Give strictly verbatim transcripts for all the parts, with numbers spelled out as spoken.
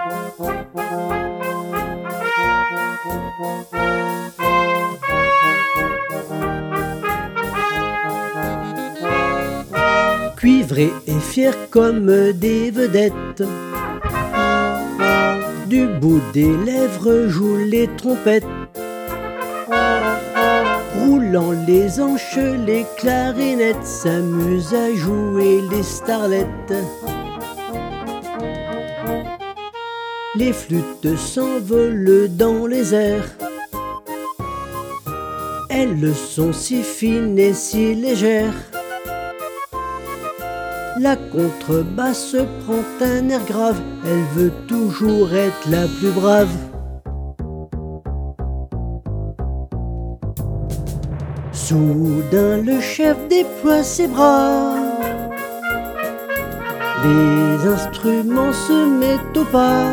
Cuivrés et fiers comme des vedettes, du bout des lèvres jouent les trompettes, roulant les hanches, les clarinettes s'amusent à jouer les starlettes. Les flûtes s'envolent dans les airs, elles sont si fines et si légères. La contrebasse prend un air grave, elle veut toujours être la plus brave. Soudain le chef déploie ses bras, les instruments se mettent au pas.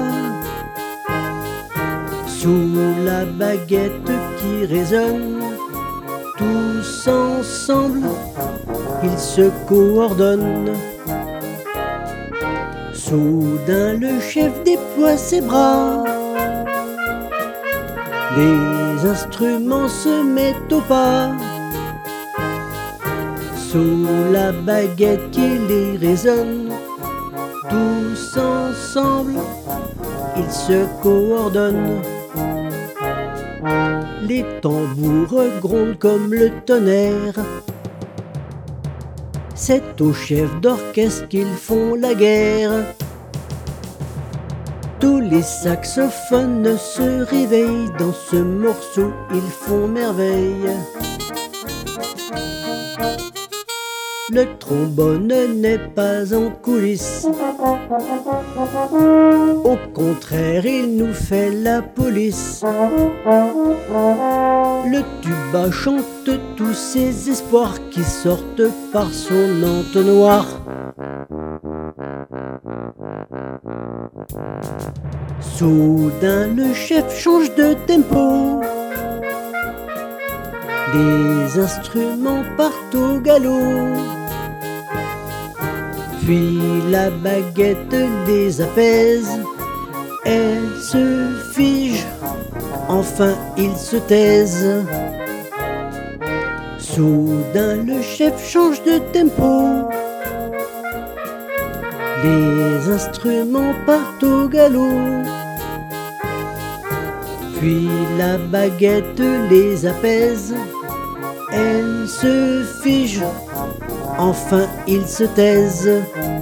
Sous la baguette qui résonne, tous ensemble, ils se coordonnent. Soudain le chef déploie ses bras, les instruments se mettent au pas. Sous la baguette qui les résonne, tous ensemble, ils se coordonnent. Les tambours grondent comme le tonnerre, c'est au chef d'orchestre qu'ils font la guerre. Tous les saxophones se réveillent, dans ce morceau ils font merveille. Le trombone n'est pas en coulisses, au contraire il nous fait la police. Le tuba chante tous ses espoirs qui sortent par son entonnoir. Soudain le chef change de tempo, les instruments partent au galop. Puis la baguette les apaise, elles se figent, enfin ils se taisent. Soudain le chef change de tempo, les instruments partent au galop. Puis la baguette les apaise, elles se figent, enfin ils se taisent.